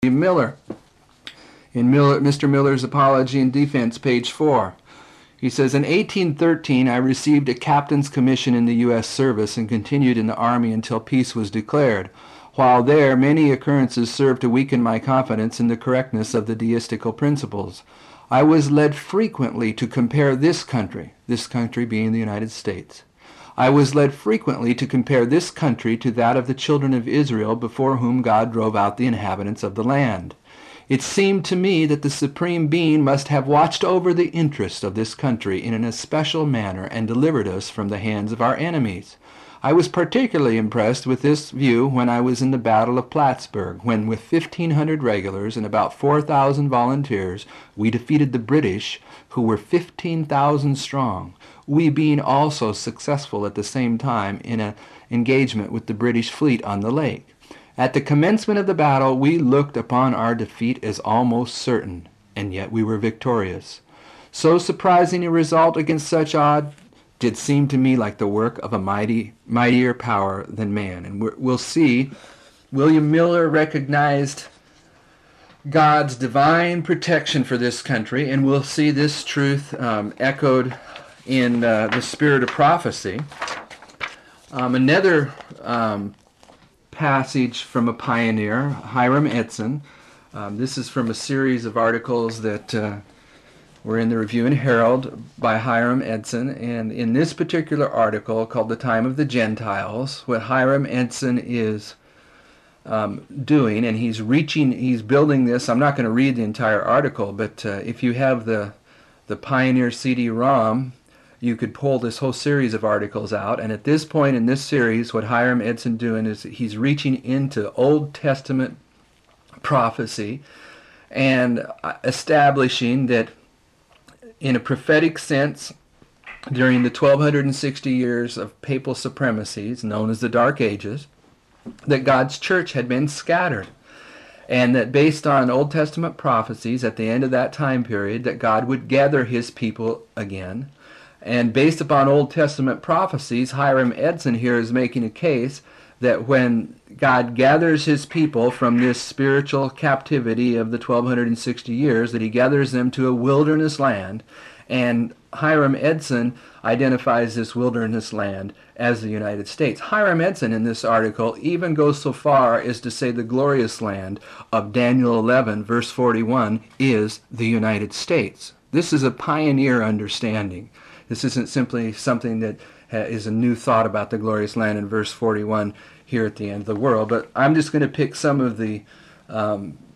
Miller. In Mr. Miller's Apology and Defense, page 4. He says, in 1813, I received a captain's commission in the U.S. service and continued in the Army until peace was declared. While there, many occurrences served to weaken my confidence in the correctness of the deistical principles. I was led frequently to compare this country being the United States. I was led frequently to compare this country to that of the children of Israel before whom God drove out the inhabitants of the land. It seemed to me that the Supreme Being must have watched over the interest of this country in an especial manner and delivered us from the hands of our enemies. I was particularly impressed with this view when I was in the Battle of Plattsburgh, when with 1,500 regulars and about 4,000 volunteers, we defeated the British, who were 15,000 strong, we being also successful at the same time in an engagement with the British fleet on the lake. At the commencement of the battle, we looked upon our defeat as almost certain, and yet we were victorious. So surprising a result against such odds did seem to me like the work of a mightier power than man. And we'll see, William Miller recognized God's divine protection for this country, and we'll see this truth echoed in the spirit of prophecy. Another passage from a pioneer, Hiram Edson. This is from a series of articles that were in the Review and Herald by Hiram Edson, and in this particular article called The Time of the Gentiles, what Hiram Edson is doing, and he's building this. I'm not going to read the entire article, but if you have the Pioneer CD-ROM, you could pull this whole series of articles out, and at this point in this series, what Hiram Edson doing is he's reaching into Old Testament prophecy and establishing that in a prophetic sense, during the 1260 years of papal supremacies, known as the Dark Ages, that God's church had been scattered, and that based on Old Testament prophecies at the end of that time period, that God would gather his people again. And based upon Old Testament prophecies, Hiram Edson here is making a case that when God gathers his people from this spiritual captivity of the 1260 years, that he gathers them to a wilderness land, and Hiram Edson identifies this wilderness land as the United States. Hiram Edson in this article even goes so far as to say the glorious land of Daniel 11, verse 41, is the United States. This is a pioneer understanding. This isn't simply something that is a new thought about the glorious land in verse 41 here at the end of the world. But I'm just going to pick some of the